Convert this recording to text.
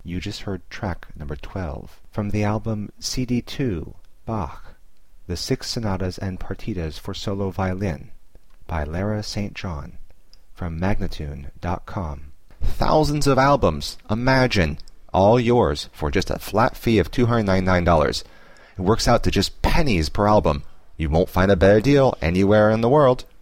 You just heard track number 12 from the album CD2, Bach, The Six Sonatas and Partitas for Solo Violin by Lara St. John from Magnatune.com. Thousands of albums, imagine, all yours for just a flat fee of $299. It works out to just pennies per album. You won't find a better deal anywhere in the world.